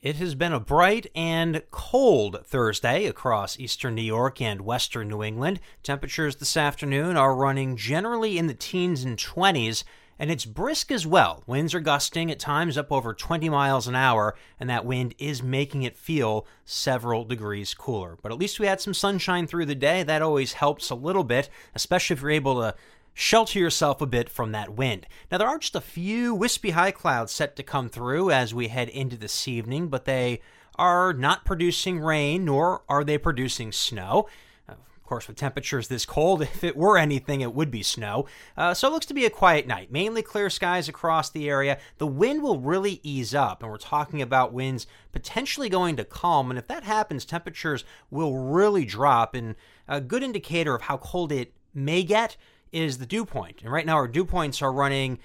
It has been a bright and cold Thursday across eastern New York and western New England. Temperatures this afternoon are running generally in the teens and 20s, and it's brisk as well. Winds are gusting at times up over 20 miles an hour, and that wind is making it feel several degrees cooler. But at least we had some sunshine through the day. That always helps a little bit, especially if you're able to shelter yourself a bit from that wind. Now, there are just a few wispy high clouds set to come through as we head into this evening, but they are not producing rain, nor are they producing snow. Of course, with temperatures this cold, if it were anything, it would be snow. So it looks to be a quiet night. Mainly clear skies across the area. The wind will really ease up, and we're talking about winds potentially going to calm. And if that happens, temperatures will really drop. And a good indicator of how cold it may get is the dew point. And right now our dew points are running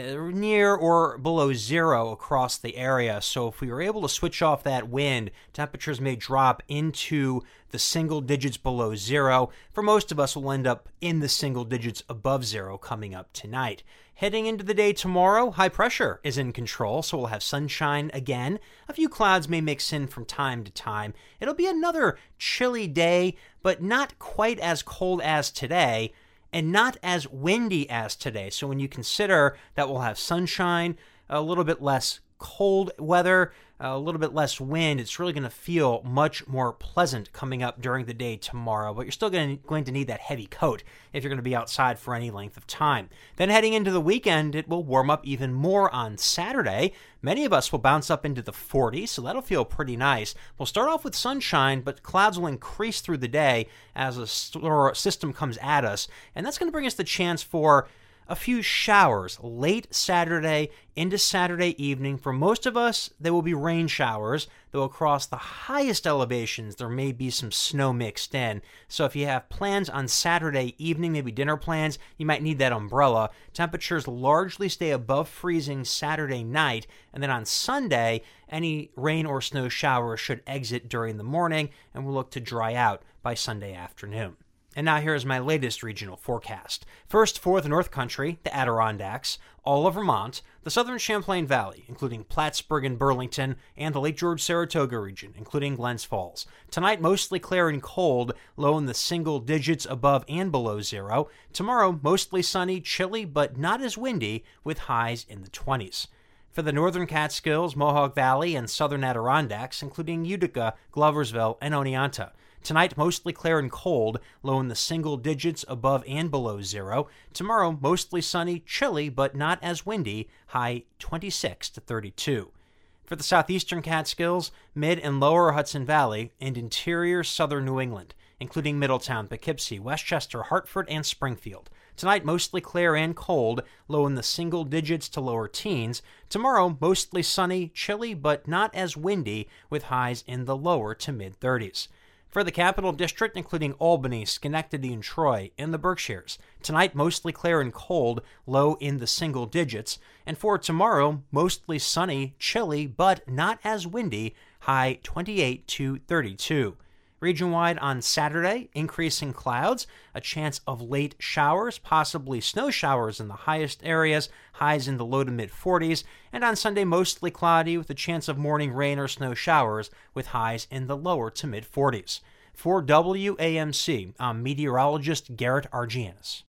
near or below zero across the area. So if we were able to switch off that wind, temperatures may drop into the single digits below zero. For most of us, we'll end up in the single digits above zero coming up tonight. Heading into the day tomorrow, high pressure is in control, so we'll have sunshine again. A few clouds may mix in from time to time. It'll be another chilly day, but not quite as cold as today, and not as windy as today. So when you consider that we'll have sunshine, a little bit less cold weather, a little bit less wind, it's really going to feel much more pleasant coming up during the day tomorrow. But you're still going to need that heavy coat if you're going to be outside for any length of time. Then heading into the weekend, it will warm up even more on Saturday. Many of us will bounce up into the 40s, so that'll feel pretty nice. We'll start off with sunshine, but clouds will increase through the day as a system comes at us. And that's going to bring us the chance for a few showers late Saturday into Saturday evening. For most of us, there will be rain showers, though across the highest elevations, there may be some snow mixed in. So if you have plans on Saturday evening, maybe dinner plans, you might need that umbrella. Temperatures largely stay above freezing Saturday night, and then on Sunday, any rain or snow showers should exit during the morning, and we'll look to dry out by Sunday afternoon. And now here is my latest regional forecast. First, for the North Country, the Adirondacks, all of Vermont, the southern Champlain Valley, including Plattsburgh and Burlington, and the Lake George-Saratoga region, including Glens Falls. Tonight, mostly clear and cold, low in the single digits above and below zero. Tomorrow, mostly sunny, chilly, but not as windy, with highs in the 20s. For the northern Catskills, Mohawk Valley, and southern Adirondacks, including Utica, Gloversville, and Oneonta. Tonight, mostly clear and cold, low in the single digits above and below zero. Tomorrow, mostly sunny, chilly, but not as windy, high 26 to 32. For the southeastern Catskills, mid and lower Hudson Valley, and interior southern New England, including Middletown, Poughkeepsie, Westchester, Hartford, and Springfield. Tonight, mostly clear and cold, low in the single digits to lower teens. Tomorrow, mostly sunny, chilly, but not as windy, with highs in the lower to mid-30s. For the Capital District, including Albany, Schenectady, and Troy, and the Berkshires. Tonight, mostly clear and cold, low in the single digits. And for tomorrow, mostly sunny, chilly, but not as windy, high 28 to 32. Region-wide on Saturday, increasing clouds, a chance of late showers, possibly snow showers in the highest areas, highs in the low to mid-40s, and on Sunday, mostly cloudy with a chance of morning rain or snow showers with highs in the lower to mid-40s. For WAMC, I'm meteorologist Garrett Argianis.